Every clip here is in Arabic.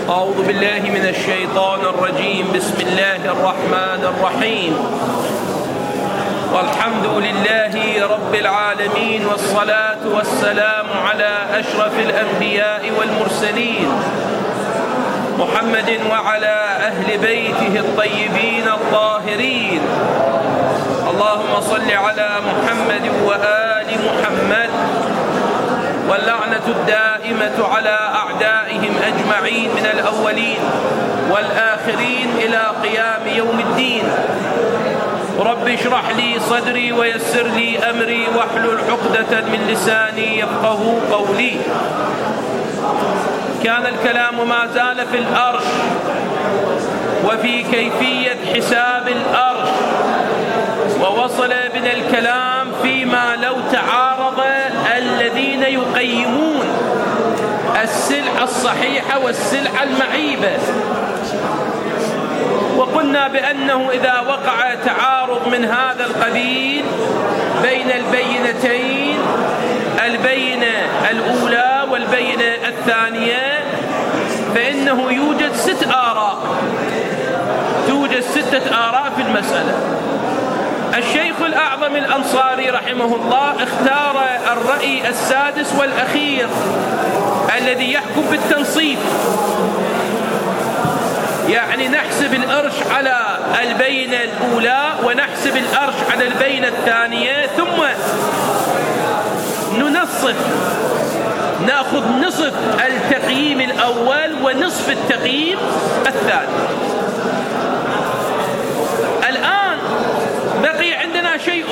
أعوذ بالله من الشيطان الرجيم. بسم الله الرحمن الرحيم. والحمد لله رب العالمين، والصلاة والسلام على أشرف الأنبياء والمرسلين محمد وعلى أهل بيته الطيبين الطاهرين. اللهم صل على محمد وآل محمد، واللعنة الدائمة على أعدائهم أجمعين من الأولين والآخرين إلى قيام يوم الدين. رب اشرح لي صدري ويسر لي أمري واحلل عقدة من لساني يفقه قولي. كان الكلام ما زال في الأرش وفي كيفية حساب الأرش، ووصل بنا الكلام فيما لو تعارض الذين يقيمون السلعة الصحيحة والسلعة المعيبة، وقلنا بأنه إذا وقع تعارض من هذا القبيل بين البينتين، البينة الأولى والبينة الثانية، فإنه يوجد 6 آراء، توجد 6 آراء في المسألة. الشيخ الأعظم الأنصاري رحمه الله اختار الرأي السادس والأخير الذي يحكم بالتنصيف، يعني نحسب الأرش على البينة الأولى ونحسب الأرش على البينة الثانية، ثم ننصف، نأخذ نصف التقييم الأول ونصف التقييم الثاني. الآن بقي عندنا شيء،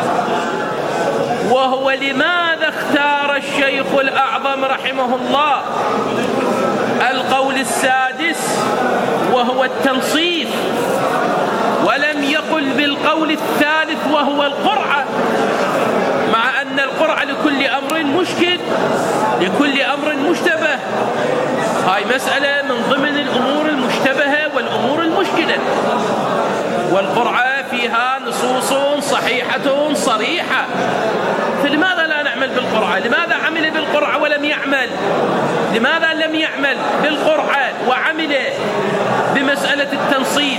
وهو لماذا اختار الشيخ الأعظم رحمه الله القول السادس وهو التنصيف، ولم يقل بالقول الثالث وهو القرعة، مع أن القرعة لكل أمر مشكل، لكل أمر مشتبه. هاي مسألة من ضمن الأمور المشتبهة والأمور المشكلة، والقرعة فيها نصوص صحيحة صريحة، فلماذا لا نعمل بالقرعة؟ لماذا عمل بالقرعة ولم يعمل؟ لماذا لم يعمل بالقرعة وعمل بمسألة التنصيف؟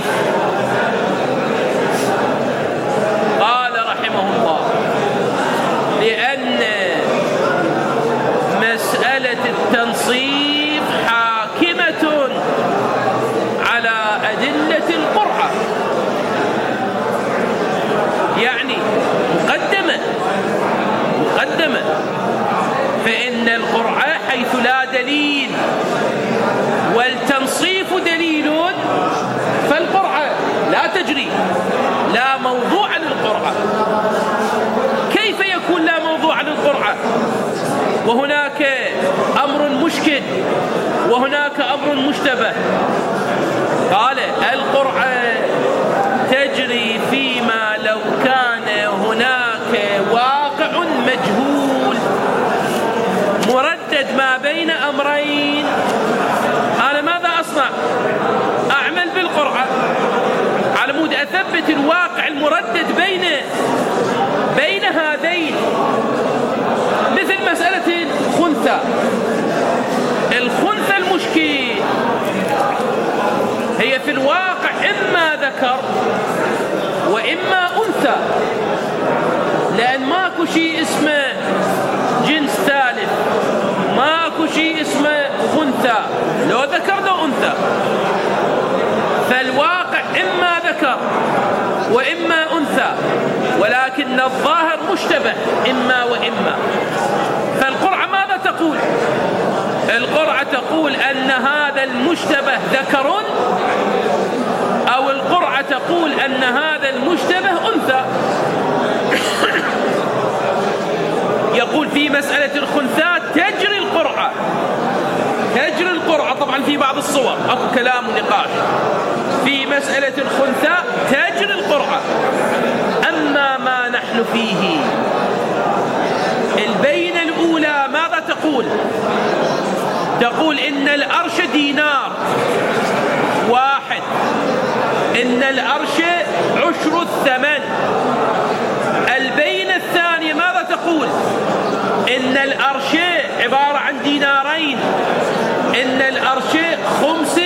قال رحمه الله: لأن مسألة التنصيف حاكمة على أدلة القرعة، يعني مقدمة، فإن القرعة حيث لا دليل والتنصيف دليل، فالقرعة لا تجري، لا موضوع للقرعة. كيف يكون لا موضوع للقرعة وهناك أمر مشكل وهناك أمر مشتبه؟ قال: القرعة تجري فيما لو كان هناك واقع مجهول مردد ما بين أمرين. أنا ماذا أصنع؟ أعمل بالقرعة على مود أثبت الواقع المردد بين هذين، مثل مسألة الخنثى المشكل هي في الواقع إما ذكر وإما أنثى، لأن ماكو شيء اسمه جنس ثالث، ماكو شيء اسمه خنثى، لو ذكر لو أنثى، فالواقع إما ذكر وإما أنثى، ولكن الظاهر مشتبه إما وإما. فالقرعة ماذا تقول؟ القرعة تقول أن هذا المشتبه ذكر، أو القرعة تقول أن هذا المشتبه أنثى. يقول في مسألة الخنثى تجري القرعة، طبعا في بعض الصور أكو كلام ونقاش. في مسألة الخنثى تجري القرعة. أما ما نحن فيه، البينة الأولى ماذا تقول؟ تقول إن الأرش دينار واحد، إن الأرش عشر الثمن. البينة الثانية ماذا تقول؟ إن الأرش عبارة عن دينارين، إن الأرش خمس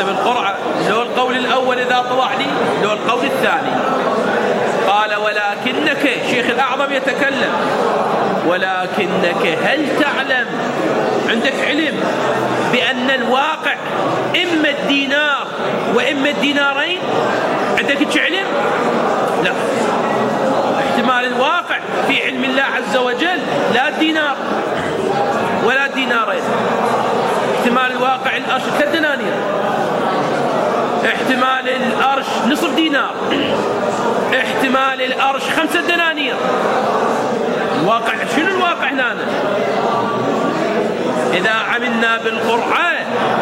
حسب القرعة، لو القول الأول إذا طلع لي، لو القول الثاني. قال ولكنك، شيخ الأعظم يتكلم، ولكنك هل تعلم، عندك علم بأن الواقع إما الدينار وإما الدينارين؟ عندك علم؟ لا، احتمال الواقع في علم الله عز وجل لا الدينار ولا الدينارين. احتمال الواقع الأرش 3 دنانير، احتمال الأرش نصف دينار، احتمال الأرش 5 دنانير. الواقع شنو الواقع هنا؟ إذا عملنا بالقرعة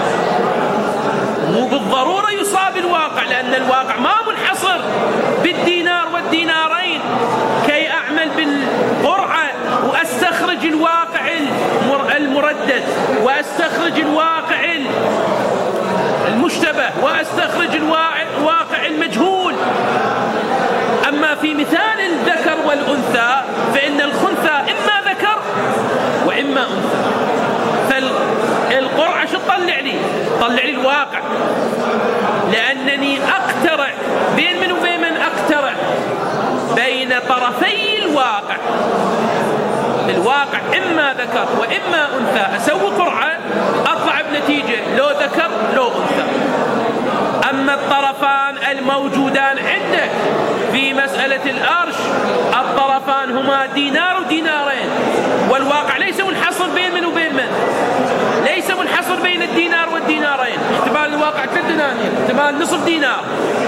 مو بالضرورة يصاب الواقع، لأن الواقع ما منحصر بالدينار والدينارين كي أعمل بالقرعة وأستخرج الواقع المردد وأستخرج الواقع المشتبه وأستخرج الواقع المجهول. أما في مثال الذكر والأنثى فإن الخنثى إما ذكر وإما أنثى، فالقرعة شو تطلع لي؟ تطلع لي الواقع، لأنني أقترع بين من وبين من؟ أقترع بين طرفي الواقع. الواقع إما ذكر وإما أنثى، أسوي قرعة أطلع بنتيجة لو ذكر لو أنثى. أما الطرفان الموجودان عندك في مسألة الأرش، الطرفان هما دينار ودينارين، والواقع ليس منحصر بين من وبين من، ليس منحصر بين الدينار والدينارين. احتمال الواقع 3 دنانير، احتمال نصف دينار.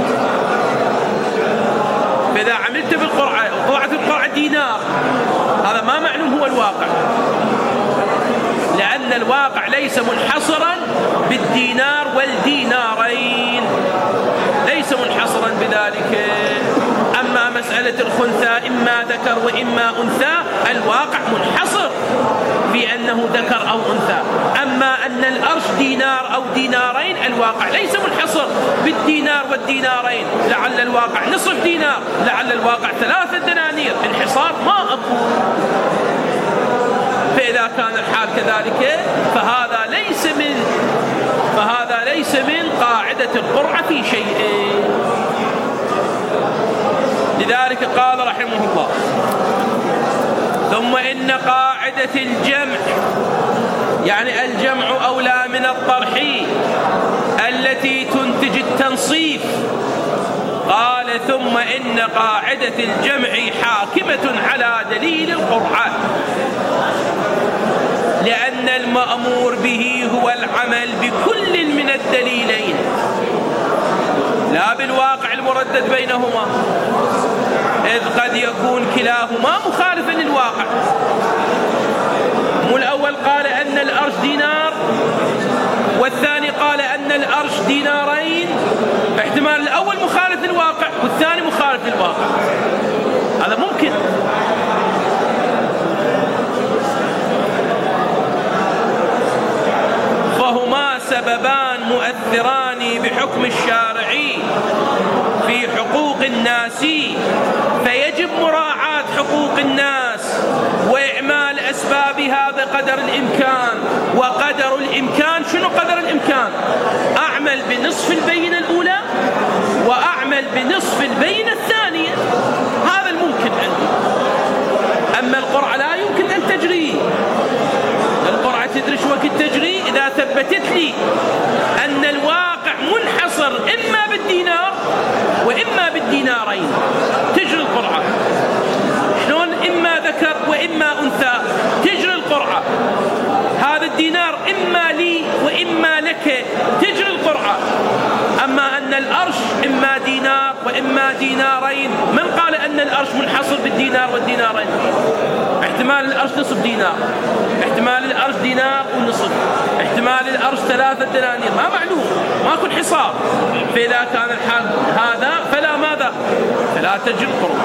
فإذا عملت بالقرعة وطلعت القرعة دينار، هذا ما معلوم هو الواقع، لأن الواقع ليس منحصرا بالدينار والدينارين، ليس منحصرا بذلك. أما مسألة الخنثى إما ذكر وإما أنثى، الواقع منحصر في أنه ذكر أو أنثى. أما أن الأرش دينار أو دينارين، الواقع ليس منحصر بالدينار والدينارين، لعل الواقع نصف دينار، لعل الواقع 3 دنانير، انحصار ما أقول. فإذا كان الحال كذلك فهذا ليس من قاعدة القرعة في شيء. لذلك قال رحمه الله: ثم إن قاعدة الجمع، يعني الجمع أولى من الطرح، التي تنتج التنصيف. قال: ثم إن قاعدة الجمع حاكمة على دليل القرعة، لأن المأمور به هو العمل بكل من الدليلين لا بالواقع المردد بينهما، إذ قد يكون كلاهما مخالفا للواقع. مو الأول قال أن الأرش دينار والثاني قال أن الأرش دينارين، احتمال الأول مخالف للواقع والثاني مخالف للواقع، هذا ممكن. فهما سببان مؤثران بحكم الشارعي في حقوق الناس، فيجب مراعاة حقوق الناس وإعمال أسبابها بقدر الإمكان. وقدر الإمكان شنو قدر الإمكان؟ أعمل بنصف البينة الأولى وأعمل بنصف البينة الثانية، هذا الممكن عندي. أما القرعة لا يمكن أن تجري. القرعة تدري شو وقت تجري؟ إذا ثبتت لي أن الواقع منحصر إما بالدينار وإما بالدينارين تجري القرعة. شلون إما ذكر وإما أنثى تجري القرعة؟ هذا الدينار إما لي وإما لك تجري القرعة. أما أن الأرش إما دينار وإما دينارين، من قال أن الأرش منحصر بالدينار والدينارين؟ احتمال الأرش نصف دينار، احتمال الأرش دينار ونصف، احتمال الأرش 3 دنانير، ما معلوم، ماكو انحصار. فإذا كان الحال هذا فلا ماذا؟ فلا تجري القرعة،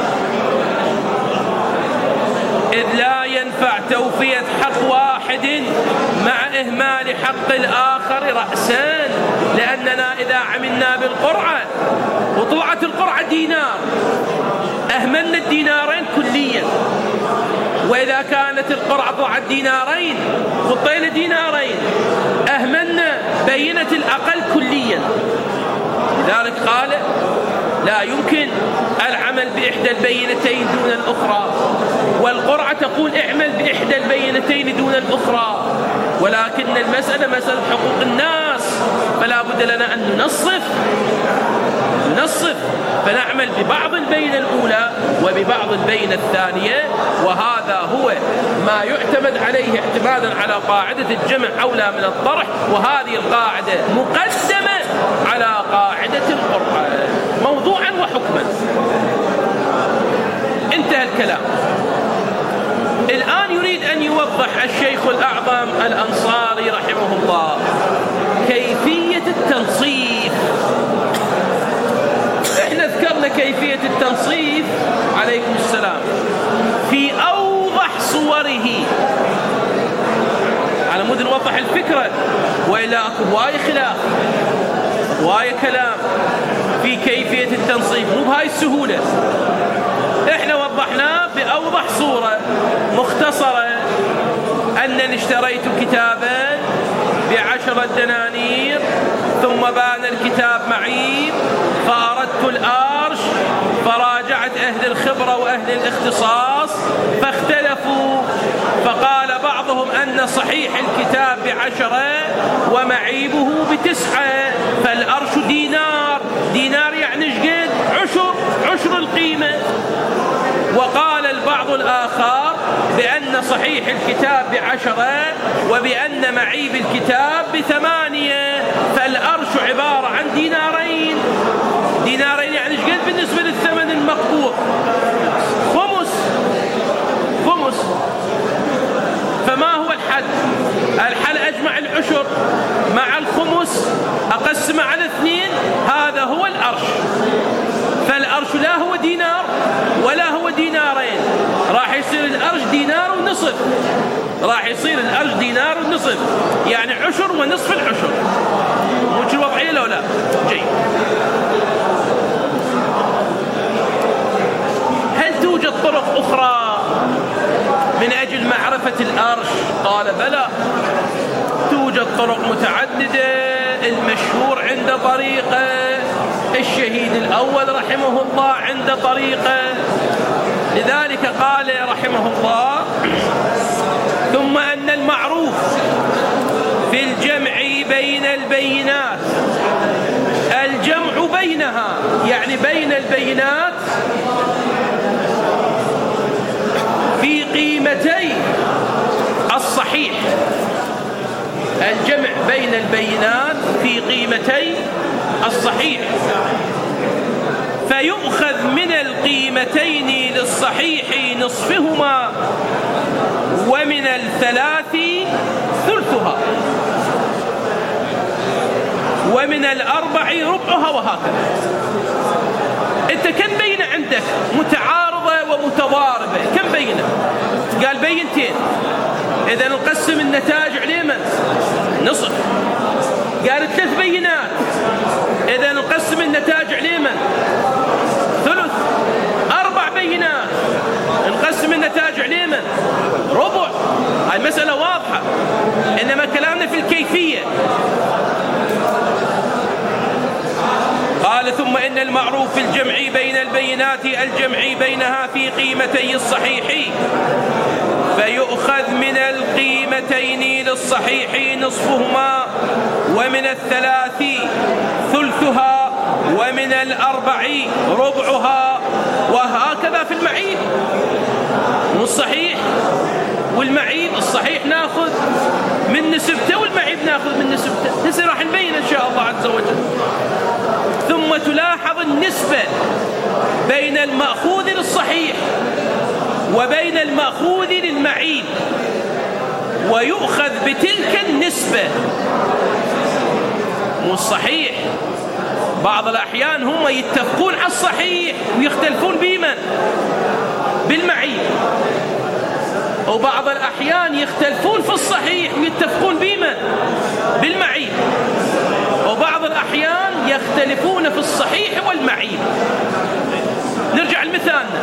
إذ لا ينفع توفية حق واحد مع إهمال حق الآخر رأسا. لأننا إذا عملنا بالقرعة وطلعت القرعة دينار، أهملنا الدينارين كليا. وإذا كانت القرعة طلعت دينارين وطينا دينارين، أهملنا بينة الأقل كليا. لا يمكن العمل بإحدى البينتين دون الأخرى، والقرعة تقول اعمل بإحدى البينتين دون الأخرى، ولكن المسألة مسألة حقوق الناس، فلا بد لنا أن ننصف فنعمل ببعض البينة الأولى وببعض البينة الثانية، وهذا هو ما يعتمد عليه اعتمادا على قاعدة الجمع أولى من الطرح، وهذه القاعدة مقدمة على قاعدة القرعة موضوعا وحكما. انتهى الكلام. الآن يريد أن يوضح الشيخ الأعظم الأنصاري رحمه الله كيفية التنصيف. احنا ذكرنا كيفية التنصيف عليكم السلام في أوضح صوره على مود نوضح الفكرة، وإلا أكو هواي خلاف هواي كلام في كيفية التنصيف، مو بهاي السهولة. احنا وضحناه بأوضح صورة مختصرة أنني اشتريت كتابا ب10 دنانير، ثم بان الكتاب معيب، فأردت الأرش، فراجعت أهل الخبرة وأهل الاختصاص فاختلفوا، فقال بعضهم أن صحيح الكتاب ب10 ومعيبه ب9، فالأرش دينار يعني شقد عشر القيمة. وقال البعض الآخر بأن صحيح الكتاب ب10 وبأن معيب الكتاب ب8، فالأرش عبارة عن دينارين يعني شقد بالنسبة للثمن المقبوض؟ خمس. فما هو الحل؟ الحل أجمع العشر مع الخمس أقسم على 2، هذا هو الأرش. فالأرش لا هو دينار ولا هو دينارين، راح يصير الأرش دينار ونصف، يعني عشر ونصف العشر. مش الوضعية لو لا جيد. هل توجد طرق أخرى من أجل معرفة الأرش؟ قال بلى، توجد طرق متعددة. المشهور عند طريقة، الشهيد الأول رحمه الله عند طريقة، لذلك قال رحمه الله: ثم أن المعروف في الجمع بين البينات الجمع بينها، يعني بين البينات في قيمتي الصحيح، الجمع بين البينات في قيمتي الصحيح، فيؤخذ من القيمتين للصحيح نصفهما، ومن 3 ثلثها، ومن 4 ربعها، وهكذا. انت كم بينة عندك متعارضة ومتضاربة؟ كم بينة؟ قال بينتين. إذا نقسم النتائج عليه من؟ نصف. قال 3 بينات، إذا نقسم النتائج عليه من؟ ثلث. 4 بينات، نقسم النتائج عليه من؟ ربع. هاي مسألة واضحة، إنما كلامنا في الكيفية. قال: ثم إن المعروف في الجمع بين البينات الجمع بينها في قيمتي الصحيح، فيؤخذ من القيمتين للصحيح نصفهما، ومن 3 ثلثها، ومن 4 ربعها، وهكذا في المعيب. والصحيح والمعيب، الصحيح ناخذ من نسبته والمعيب ناخذ من نسبته. هسه راح نبين إن شاء الله عز وجل. ثم تلاحظ النسبة بين المأخوذ للصحيح وبين المأخوذ للمعيب، ويؤخذ بتلك النسبة. والصحيح بعض الأحيان هم يتفقون على الصحيح ويختلفون بمن؟ بالمعيب. وبعض الأحيان يختلفون في الصحيح ويتفقون بمن؟ بالمعيب. وبعض الأحيان يختلفون في الصحيح والمعيب. نرجع لمثالنا: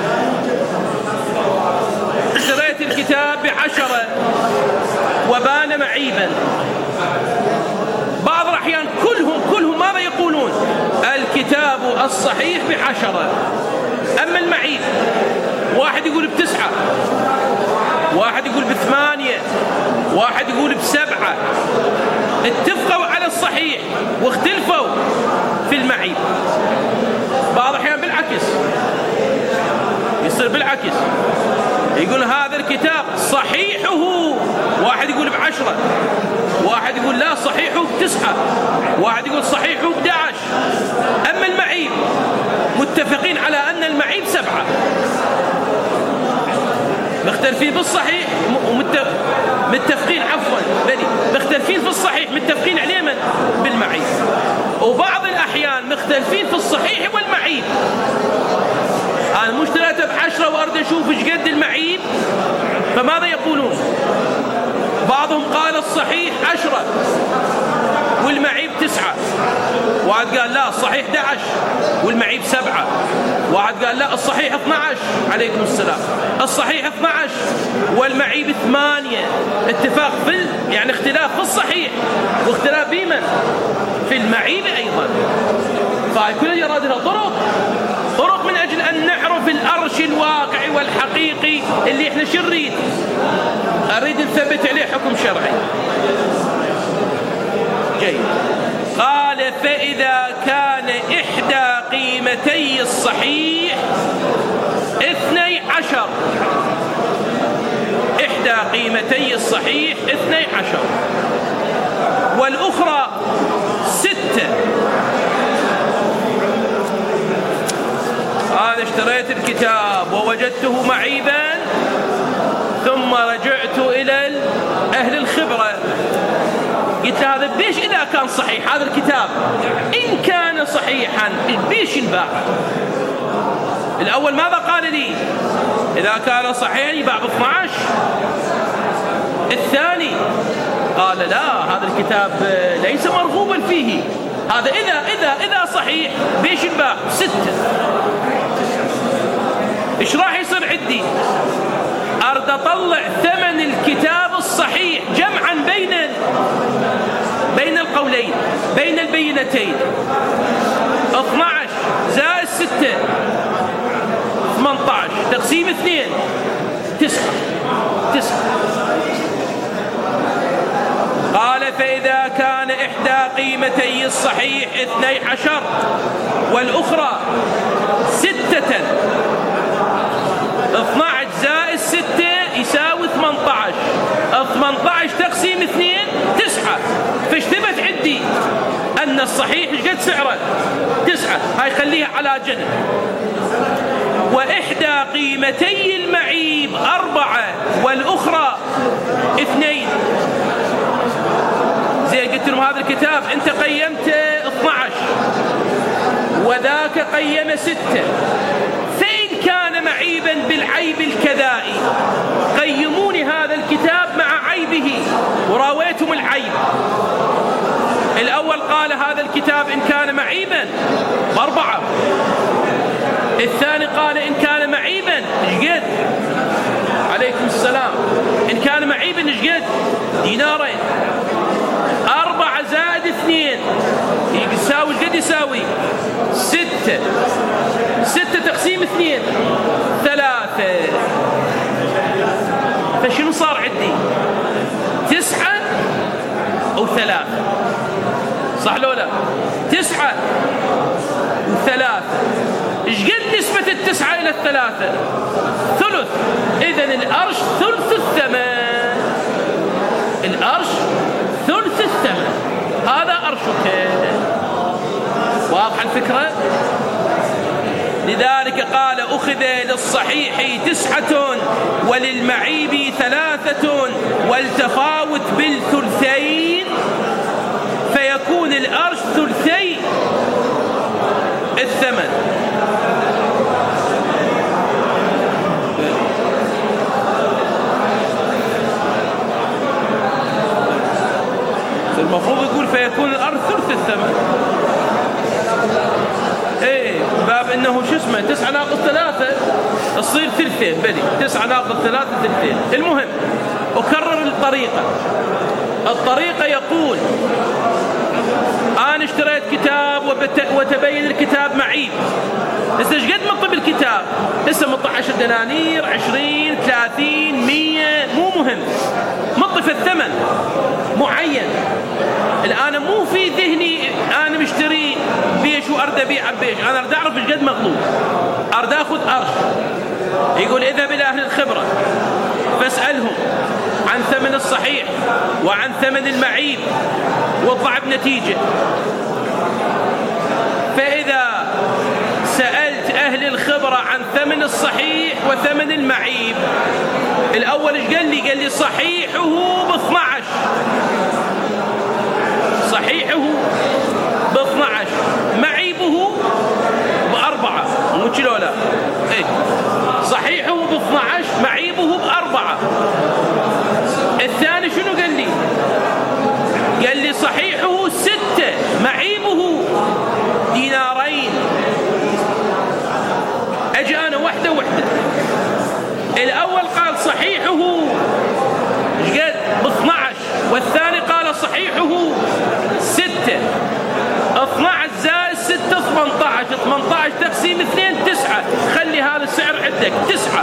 اشتريت الكتاب ب10 وبان معيبا. بعض الأحيان كلهم ماذا يقولون؟ الكتاب الصحيح ب10. أما المعيب واحد يقول ب9، واحد يقول ب8، واحد يقول ب7. اتفقوا على الصحيح واختلفوا في المعيب. بعض الأحيان بالعكس، يصير بالعكس، يقول هذا الكتاب صحيحه، واحد يقول ب10، واحد يقول لا صحيحه ب9، واحد يقول صحيحه ب11. أما المعيب متفقين على أن المعيب 7، مختلفين بالصحيح متفقين مختلفين في الصحيح متفقين عليه من بالمعيب. وبعض الأحيان مختلفين في الصحيح والمعيب. أنا مشتريته ب10 وأريد أشوف إيش قد المعيب، فماذا يقولون؟ بعضهم قال الصحيح 10 والمعيب 9، واحد قال لا الصحيح 11 والمعيب 7، واحد قال لا الصحيح 12، عليكم السلام، الصحيح 12 والمعيب 8. اتفاق يعني اختلاف في الصحيح واختلاف بمن؟ في المعيب أيضا. فكل يراد لها طرق من أجل أن نعرف الأرش الواقعي والحقيقي اللي احنا شريد أريد نثبت عليه حكم شرعي. جيد. قال فإذا كان إحدى قيمتي الصحيح 12، إحدى قيمتي الصحيح 12 والأخرى 6. أنا اشتريت الكتاب ووجدته معيبا، ثم رجعت إلى أهل الخبرة قلت هذا بيش إذا كان صحيح هذا الكتاب، إن كان صحيحا بيش ينباع. الأول ماذا قال لي؟ إذا كان صحيحا يباع ب12. الثاني قال لا هذا الكتاب ليس مرغوبا فيه، هذا إذا صحيح بيش ينباع 6. إيش راح يصير عندي؟ أرد أطلع ثمن الكتاب الصحيح جمعا بين القولين، بين البينتين. 12 زائد 6 18 تقسيم 2 9. قال فإذا كان إحدى قيمتي الصحيح 12 والأخرى 6، 12 زائد 6 يساوي 18. 18 تقسيم 2 9. فاشتبت عندي أن الصحيح ايش قد سعره؟ 9. هاي خليها على جنب. وإحدى قيمتي المعيب 4 والأخرى 2. زي قلت لهم هذا الكتاب أنت قيمت 12 وذاك قيم 6، فإن كان معيبا بالعيب الكذائي قيموني هذا الكتاب مع عيبه وراويتم العيب. الأول قال هذا الكتاب إن كان معيبا ب4، الثاني قال إن كان معيبا ايش قد؟ عليكم السلام. إن كان معيبا ايش قد؟ دينارين. 4 زائد 2 يساوي قد يساوي 6. 6 تقسيم 2 3. فشنو صار عندي؟ 9 أو 3، صح لو لا؟ 9 و3. ايش قد نسبة 9 إلى 3؟ ثلث. إذن الأرش ثلث الثمن، الأرش ثلث الثمن. هذا أرشك. واضح الفكرة؟ لذلك قال أخذ للصحيح 9 وللمعيب 3 والتفاوت بالثلثين فيكون الأرش ثلثي الثمن. المفروض يقول فيكون الأرش ثلث الثمن. ايه باب انه شو اسمه 9 ناقص 3 تصير ثلثين. بلي 9 ناقص 3 ثلثين. المهم أكرر الطريقة يقول أنا اشتريت كتاب وتبين الكتاب كتاب معيب. هسه ايش قد مطي بالكتاب؟ هسه مطي 10 دنانير، 20، 30، 100، مو مهم، مطي في الثمن معين. الآن مو في ذهني أنا مشتري بيش وأرد أبيع بيش، أنا أرد أعرف إيش قد مغلوب، أرد أخذ أرش. يقول اذهب إلى أهل الخبرة فاسألهم عن ثمن الصحيح وعن ثمن المعيب واطلع بنتيجة. فإذا سألت أهل الخبرة عن ثمن الصحيح وثمن المعيب، الأول إيش قال لي؟ قال لي صحيحه ب12، صحيحه ب12، معيبه ب4. مو كذا لا؟ إيه، صحيحه ب12، معيبه ب4. الثاني شنو قال لي؟ قال لي صحيحه 6، معيبه دينارين. أجي أنا وحدة وحدة. الأول قال صحيحه إيش قد؟ ب12، والثاني قال صحيحه 6. 12 زائد 6 18، 18 تقسيم 2 9. خلي هذا السعر عندك 9.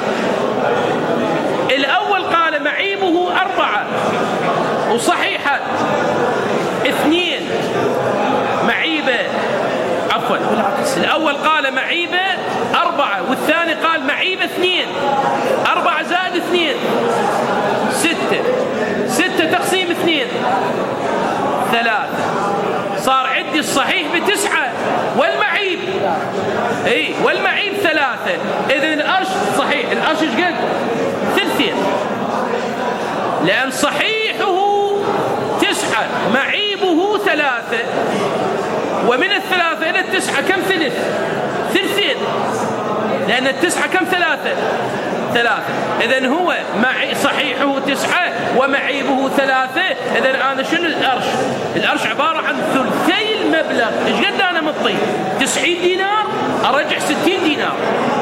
الأول قال معيبه 4 وصحيحة 2، معيبة عفوا الأول قال معيبة 4 والثاني قال معيبة 2. 4 زائد 2 6، 6 تقسيم 2 3. صار عندي الصحيح ب9 والمعيب والمعيب 3. إذن الأرش صحيح، الأرش ايش قد؟ 2، لأن صحيحه 9 معيبه 3، ومن 3 إلى 9 كم ثلث؟ 2، لأن 9 كم 3. إذن هو صحيحه 9 ومعيبه 3. إذن أنا شنو الأرش؟ الأرش عبارة عن ثلثي المبلغ. إيش قد أنا مطي؟ 90 دينار أرجع 60 دينار،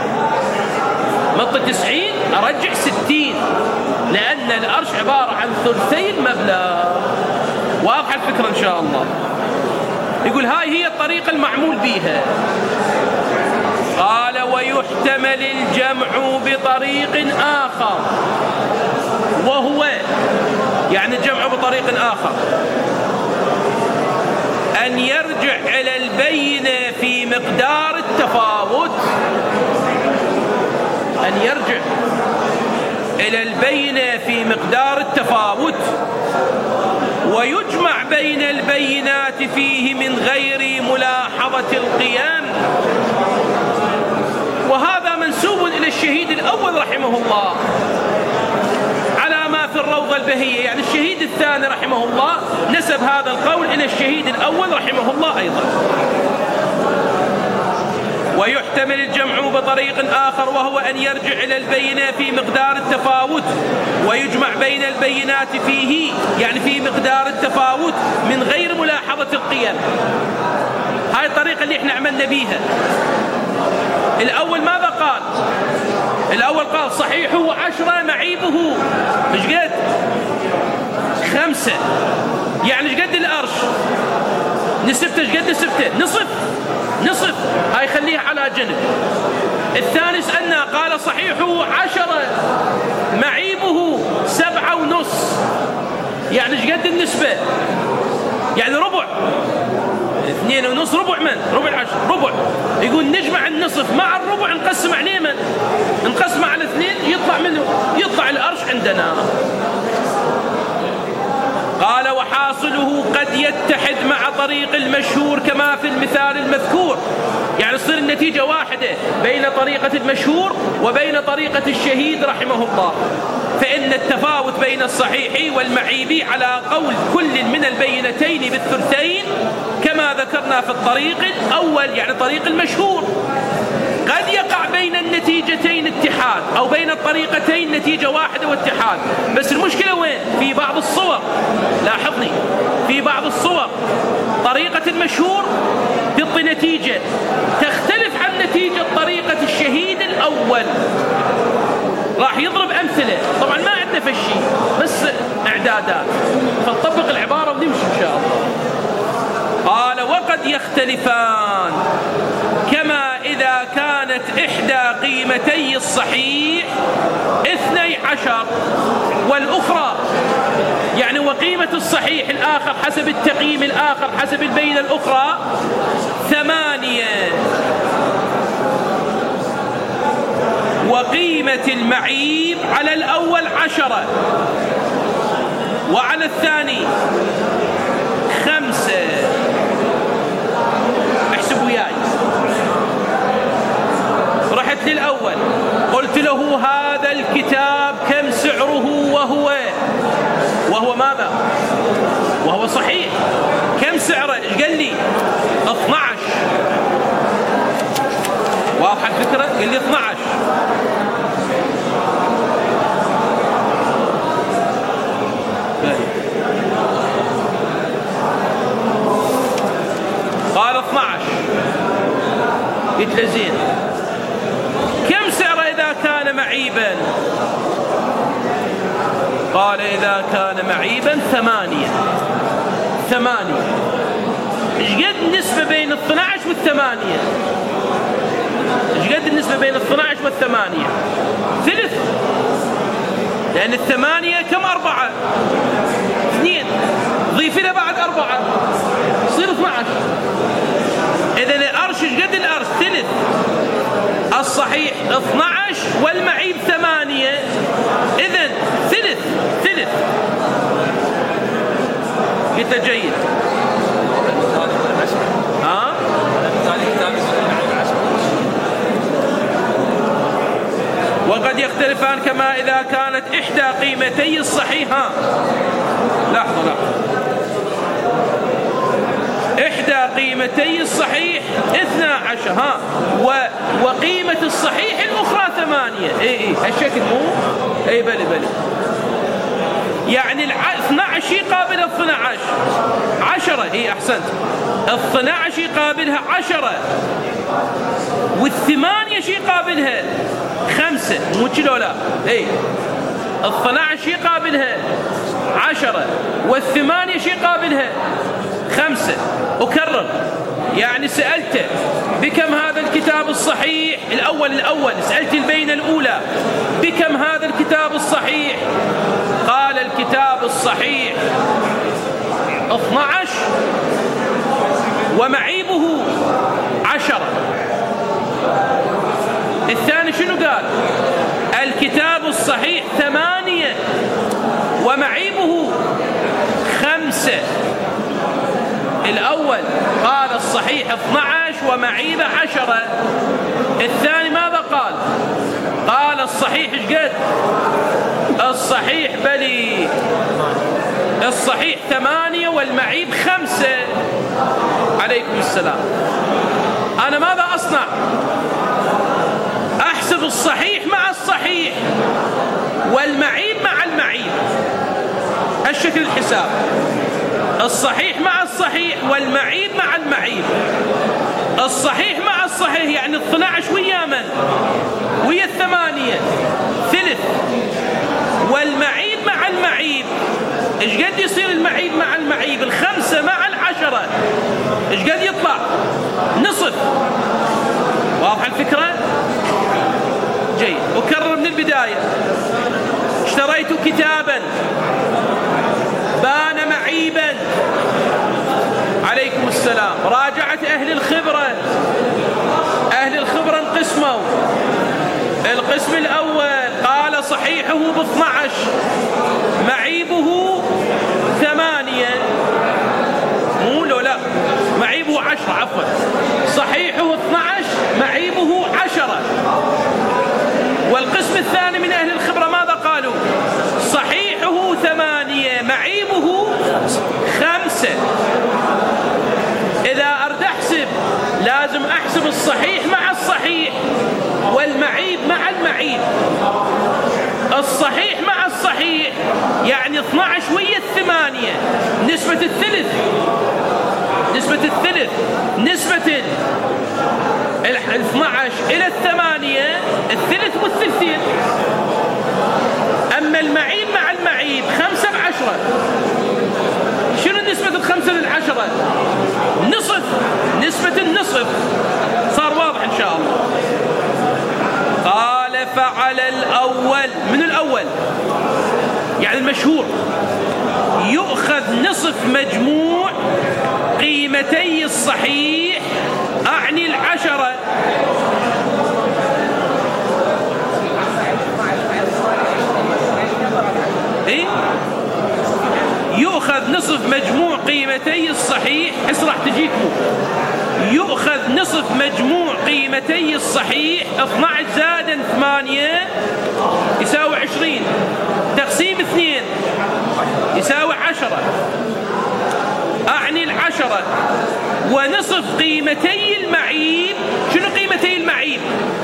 مطي 90 أرجع 60، لأن الأرش عبارة عن ثلثي المبلغ. واضحة الفكرة إن شاء الله. يقول هاي هي الطريقة المعمول بها. قال ويحتمل الجمع بطريق آخر، وهو يعني الجمع بطريق آخر أن يرجع إلى البينة في مقدار التفاوت، أن يرجع إلى البينة في مقدار التفاوت ويجمع بين البينات فيه من غير ملاحظة القيام. وهذا منسوب إلى الشهيد الأول رحمه الله على ما في الروضة البهية. يعني الشهيد الثاني رحمه الله نسب هذا القول إلى الشهيد الأول رحمه الله أيضا. ويحتمل الجمع بطريق آخر وهو أن يرجع إلى البينة في مقدار التفاوت ويجمع بين البينات فيه، يعني في مقدار التفاوت من غير ملاحظة القيم. هاي الطريقة اللي احنا عملنا بيها. الأول ماذا قال؟ الأول قال صحيحه 10 معيبه ايش قد؟ 5. يعني ايش قد الأرش؟ نسبته ايش قد نسبته؟ نصف. هاي خليها على جنب. الثاني سألنا قال صحيحه 10 معيبه 7.5. يعني ايش قد النسبة؟ يعني ربع. 2.5 ربع من؟ ربع 10 ربع. يقول نجمع النصف مع الربع نقسم عليه من؟ نقسم على 2 يطلع منه يطلع الأرش عندنا. قال وحاصله قد يتحد مع طريق المشهور كما في المثال المذكور. يعني تصير النتيجة واحدة بين طريقة المشهور وبين طريقة الشهيد رحمه الله. فإن التفاوت بين الصحيح والمعيب على قول كل من البينتين بالثلثين كما ذكرنا في الطريق الأول، يعني طريق المشهور. قد يقع بين النتيجتين اتحاد أو بين الطريقتين نتيجة واحدة واتحاد، بس المشكلة وين؟ في بعض الصور. لاحظني، في بعض الصور طريقة المشهور تعطي نتيجة تختلف عن نتيجة طريقة الشهيد الأول. راح يضرب أمثلة، طبعا ما عندنا فشي بس إعدادات، فنطبق العبارة ونمشي إن شاء الله. قال وقد يختلفان كما إذا كانت إحدى قيمتي الصحيح 12 والأخرى، يعني وقيمة الصحيح الآخر حسب التقييم الآخر حسب البينة الأخرى 8، وقيمة المعيب على الأول 10 وعلى الثاني 5. احسبوا وياي. رحت للأول قلت له هذا الكتاب كم سعره وهو ماذا؟ وهو صحيح. كم سعره؟ ايش قال لي؟ 12. واضحة الفكرة؟ قال لي 12. قال 12. قلت له زين، كم سعره إذا كان معيبا؟ قال إذا كان معيبا 8. ايش قد النسبة بين 12 والثمانية؟ ايش قد النسبة بين 12 والثمانية؟ 3. لأن 8 كم 4؟ 2. ضيف له بعد 4 يصير 12. إذا الأرش ايش قد الأرش؟ 3. الصحيح 12 والمعيب 8. إذن 3. قلت جيد. ها؟ وقد يختلفان كما إذا كانت إحدى قيمتي الصحيحة. لحظة. إحدى قيمتي الصحيح 12 وقيمة الصحيح الأخرى 8. هالشكل مو؟ بلي يعني 12 يقابل 12 10. أحسنت. 12 يقابلها 10 والثمانية يقابلها 5. مو كذا لا؟ 12 يقابلها 10 والثمانية يقابلها 5. أكرر، يعني سألته بكم هذا الكتاب الصحيح الأول سألت البينة الأولى بكم هذا الكتاب الصحيح؟ قال الكتاب الصحيح 12 ومعيبه 10. الثاني شنو قال؟ الكتاب الصحيح 8 ومعيبه 5. الأول قال الصحيح 12 ومعيبه 10. الثاني ماذا قال؟ قال الصحيح ايش قد؟ الصحيح بلي الصحيح 8 والمعيب 5. عليكم السلام. أنا ماذا أصنع؟ أحسب الصحيح مع الصحيح والمعيب مع المعيب. الشكل الحساب الصحيح مع الصحيح والمعيب مع المعيب. الصحيح مع الصحيح يعني 12 ويا من؟ ويا 8 3. والمعيب مع المعيب ايش قد يصير المعيب مع المعيب؟ 5 مع 10 ايش قد يطلع؟ نصف. واضح الفكرة؟ جيد. أكرر من البداية. اشتريت كتابا بان معيبا. عليكم السلام. راجعت أهل الخبرة انقسموا. القسم الأول قال صحيحه ب12 معيبه 8. مو لا معيبه 10 عفوا. صحيحه 12 معيبه 10. والقسم الثاني من أهل الخبرة ماذا قالوا؟ صحيحه 8 معيبه 5. إذا أرد أحسب لازم أحسب الصحيح مع الصحيح والمعيب مع المعيب. الصحيح مع الصحيح يعني 12 ويا 8. نسبة الثلث نسبة 12 إلى 8 الثلث والثلثين. أما المعيب مع المعيب 5 ب10. شنو نسبة 5 لل10؟ نصف. نسبة النصف. صار المشهور يؤخذ نصف مجموع قيمتي الصحيح، أعني 10. إيه؟ يؤخذ نصف مجموع قيمتي الصحيح، حس راح تجيكم، يؤخذ نصف مجموع قيمتي الصحيح 12 زائد 8 يساوي 20 تقسيم 2 يساوي 10، أعني 10. ونصف قيمتي المعيب. شنو قيمتي المعيب؟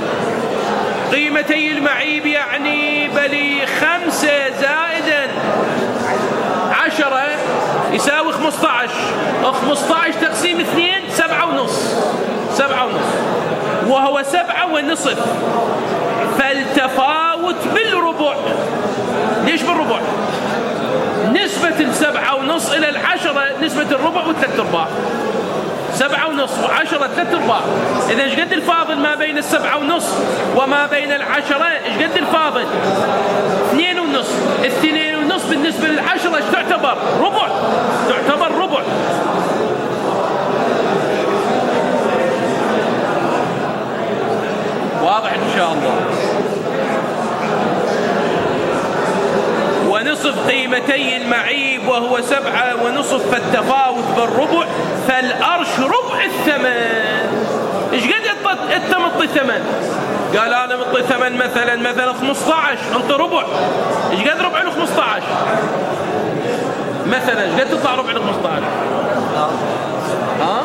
قيمتي المعيب يعني بلي 5 زائدا 10 يساوي 15. 15 تقسيم 2 7.5. 7.5 وهو 7.5. فالتفاوت بالربع. ليش بالربع؟ نسبة 7.5 إلى 10 نسبة الربع و3/4. 7.5 و10 3/4. إذا إيش قد الفاضل ما بين 7.5 وما بين 10؟ إيش قد الفاضل؟ 2.5. 2.5 بالنسبة لل10 إيش تعتبر؟ ربع. تعتبر ربع. واضح إن شاء الله. ونصف قيمتي المعيب وهو 7.5 فالتفاوت بالربع، فالأرش ربع الثمن. إيش قد أنت مطي ثمن؟ قال أنا مطي ثمن مثلا 15. أنت ربع. إيش قد ربع ل 15 مثلا؟ إيش قد تطلع ربع ل 15؟ ها؟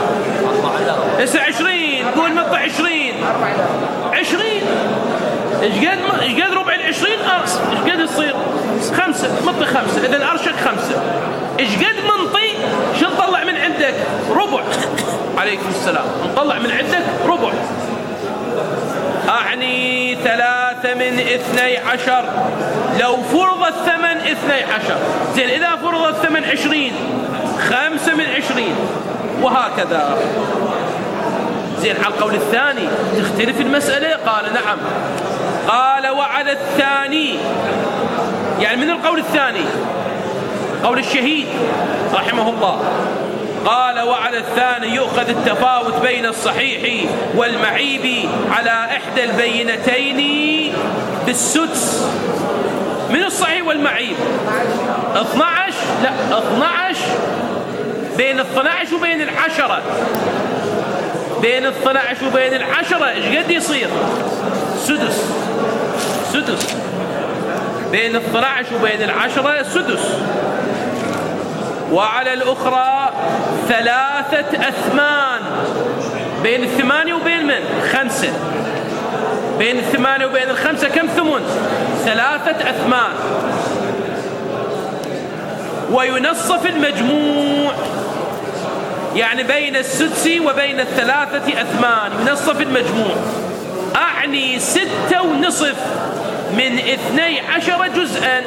20. قول مطي 20. 20 ايش قد ربع ال20 أرس؟ ايش قد يصير؟ 5. مطي 5. اذا ارشك 5. ايش قد منطي؟ شو نطلع من عندك؟ ربع. عليكم السلام. نطلع من عندك ربع، اعني 3 من 12. لو فرض الثمن 12 زين، اذا فرض الثمن 20 5 من 20 وهكذا. زين. على القول الثاني تختلف المسألة؟ قال نعم. قال وعلى الثاني، يعني من القول الثاني قول الشهيد رحمه الله، قال وعلى الثاني يؤخذ التفاوت بين الصحيح والمعيب على إحدى البينتين بالسدس. من الصحيح والمعيب 12. لا 12 بين 12 وبين 10. بين 12 وبين 10 ايش قد يصير؟ سدس. سدس. بين 12 وبين 10 سدس. وعلى الأخرى 3 أثمان. بين 8 وبين من؟ 5. بين 8 وبين 5 كم ثمن؟ 3 أثمان. وينصف المجموع، يعني بين السدس وبين 3 أثمان ينصف المجموع، أعني 6.5 من 12 جزءا.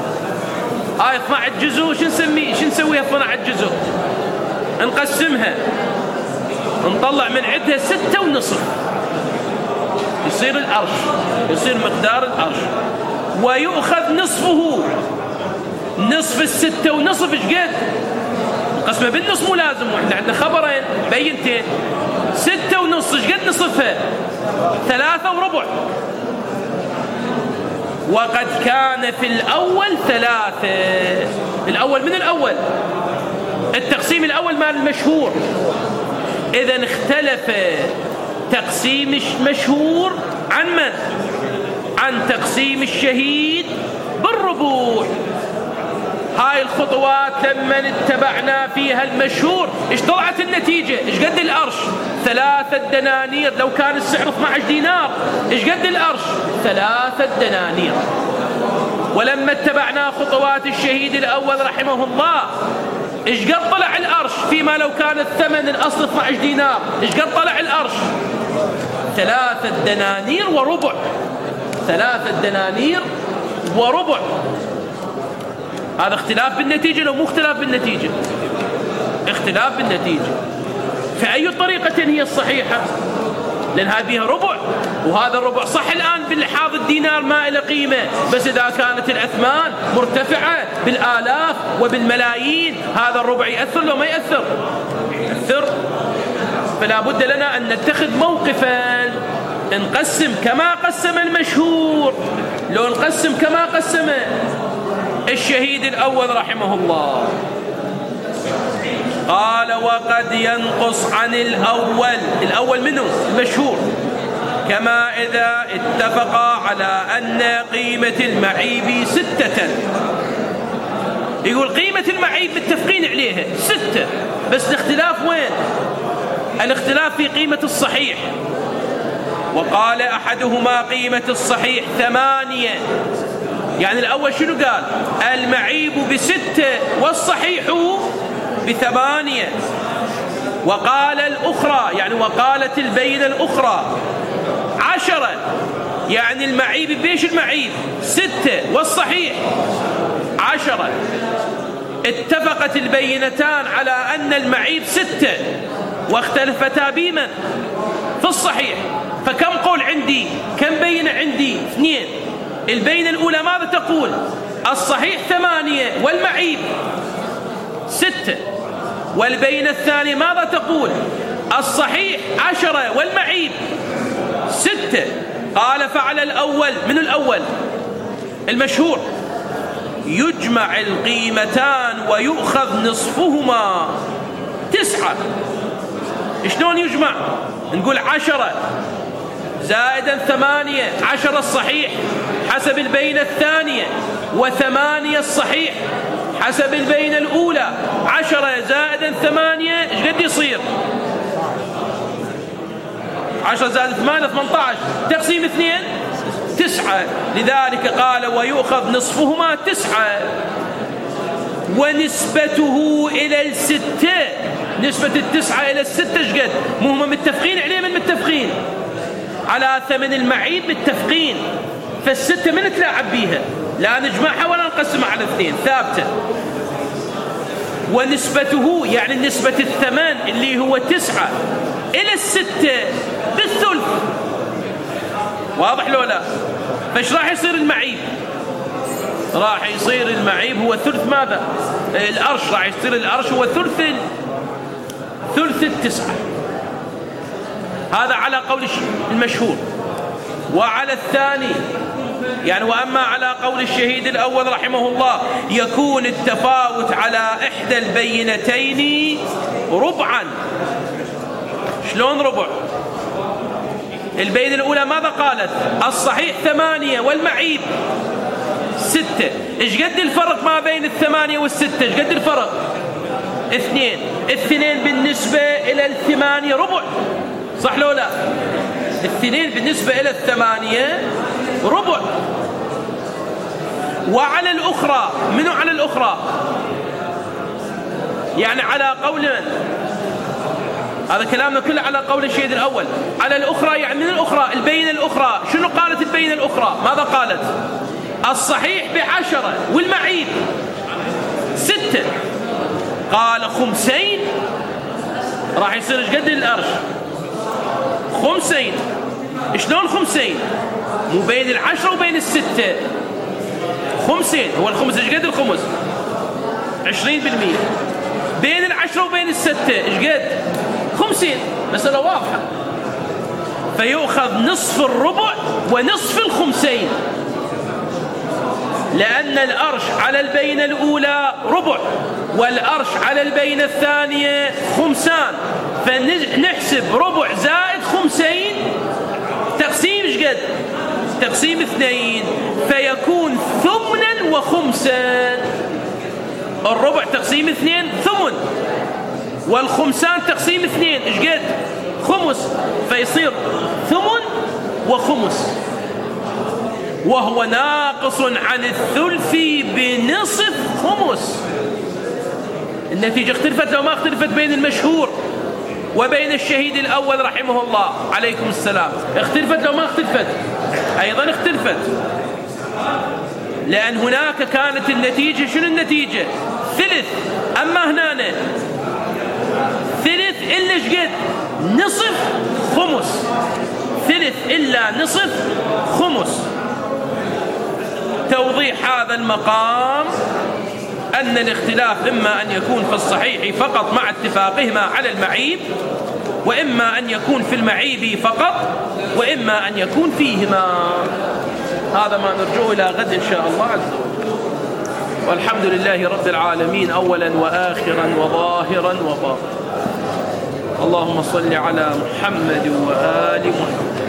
12 جزء شو نسميه؟ شو نسويها 12 جزء؟ نقسمها نطلع من عندها 6.5 يصير الأرش، يصير مقدار الأرش. ويؤخذ نصفه. نصف 6.5 ايش قد؟ قسمه بالنص مو لازم، واحنا عندنا خبرين بينتين. 6.5 ايش قد نصفها؟ 3.25. وقد كان في الأول 3. الأول من الأول التقسيم الأول مال المشهور. إذا اختلف تقسيم المشهور عن من؟ عن تقسيم الشهيد بالربوع. هاي الخطوات لما اتبعنا فيها المشهور ايش طلعت النتيجة؟ ايش قد الأرش؟ 3 دنانير. لو كان السعر 12 دينار ايش قد الأرش؟ 3 دنانير. ولما اتبعنا خطوات الشهيد الأول رحمه الله ايش قد طلع الأرش؟ فيما لو كان الثمن الأصل 12 دينار ايش قد طلع الأرش؟ 3 دنانير وربع. 3 دنانير وربع. هذا اختلاف بالنتيجة لو مو اختلاف بالنتيجة؟ اختلاف بالنتيجة. فأي طريقة هي الصحيحة؟ لأن هذه فيها ربع، وهذا الربع صح الآن باللحاظ الدينار ما له قيمة، بس إذا كانت الأثمان مرتفعة بالآلاف وبالملايين هذا الربع يأثر لو ما يأثر؟ يأثر. فلا بد لنا أن نتخذ موقفا، نقسم كما قسم المشهور. لو نقسم كما قسم الشهيد الأول رحمه الله، قال وقد ينقص عن الأول منه المشهور، كما إذا اتفقا على أن قيمة المعيب 6. يقول قيمة المعيب متفقين عليها 6، بس الاختلاف وين؟ الاختلاف في قيمة الصحيح. وقال أحدهما قيمة الصحيح 8. يعني الأول شنو قال؟ المعيب ب6 والصحيح ب8. وقال الأخرى، يعني وقالت البينة الأخرى 10. يعني المعيب بيش المعيب 6 والصحيح 10. اتفقت البينتان على أن المعيب 6 واختلفتا بمن؟ في الصحيح. فكم قول عندي؟ كم بينة عندي؟ 2. البينة الأولى ماذا تقول؟ الصحيح 8 والمعيب 6. والبينة الثانية ماذا تقول؟ الصحيح 10 والمعيب 6. قال فعلى الأول، من الأول المشهور، يجمع القيمتان ويؤخذ نصفهما 9. شلون يجمع؟ نقول 10 زائدا 8، 10 الصحيح حسب البينة الثانية، و8 الصحيح حسب البينة الأولى. 10 زائدا 8 ايش قد يصير؟ 10 زائد 8 18، تقسيم 2 9. لذلك قال ويؤخذ نصفهما 9. ونسبته إلى 6، نسبة 9 إلى 6 ايش قد؟ مو هم متفقين عليه؟ من متفقين على ثمن المعيب؟ متفقين. فال6 من نتلاعب بيها؟ لا نجمعها ولا نقسمها على 2، ثابتة. ونسبته يعني نسبة الثمن اللي هو 9 إلى 6 بالثلث. واضح لو لا؟ فايش راح يصير المعيب؟ راح يصير المعيب هو ثلث ماذا؟ الأرش. راح يصير الأرش هو ثلث 9. هذا على قول المشهور. وعلى الثاني يعني وأما على قول الشهيد الأول رحمه الله، يكون التفاوت على إحدى البينتين ربعا. شلون ربع؟ البينة الأولى ماذا قالت؟ الصحيح 8 والمعيب 6. إيش قد الفرق ما بين 8 وال6؟ إيش قد الفرق؟ 2. 2 بالنسبة إلى 8 ربع، صح لو لا؟ 2 بالنسبة إلى 8 ربع. وعلى الأخرى، منو على الأخرى؟ يعني على قول من؟ هذا كلامنا كله على قول الشهيد الأول. على الأخرى يعني من الأخرى؟ البينة الأخرى. شنو قالت البينة الأخرى؟ ماذا قالت؟ الصحيح ب10 والمعيب 6. قال 5. راح يصير ايش قد الأرش؟ 5. شلون 5؟ مو بين 10 وبين 6. 5 هو الخمس. ايش قد الخمس؟ 20%. بين 10 وبين 6 ايش قد؟ 50. مسألة واضحة. فيؤخذ نصف الربع ونصف 50، لأن الأرش على البينة الأولى ربع والأرش على البينة الثانية 5. فنحسب ربع زائد 50 تقسيم ايش قد؟ تقسيم 2. فيكون 8 و5. الربع تقسيم 2 ثمن، والخمسان تقسيم 2 ايش قد؟ خمس. فيصير 8 وخمس، وهو ناقص عن الثلث بنصف خمس. النتيجة اختلفت لو ما اختلفت بين المشهور وبين الشهيد الأول رحمه الله عليكم السلام. اختلفت لو ما اختلفت؟ أيضا اختلفت، لأن هناك كانت النتيجة شنو النتيجة؟ ثلث. أما هنا ثلث إلا ايش قد؟ نصف خمس. خمس، ثلث إلا نصف، خمس. توضيح هذا المقام أن الاختلاف إما أن يكون في الصحيح فقط مع اتفاقهما على المعيب، وإما أن يكون في المعيب فقط، وإما أن يكون فيهما. هذا ما نرجوه إلى غد إن شاء الله عز وجل. والحمد لله رب العالمين أولا وآخرا وظاهرا وباطنا. اللهم صل على محمد وآل محمد.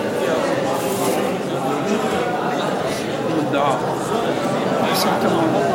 الدعاء.